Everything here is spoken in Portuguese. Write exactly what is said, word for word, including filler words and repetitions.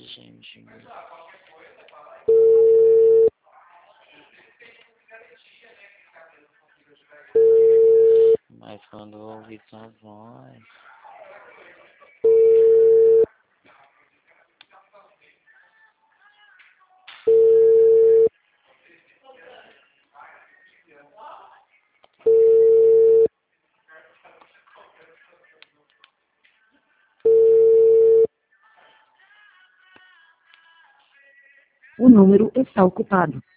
gente. Mas quando eu ouvi sua voz. O número está ocupado.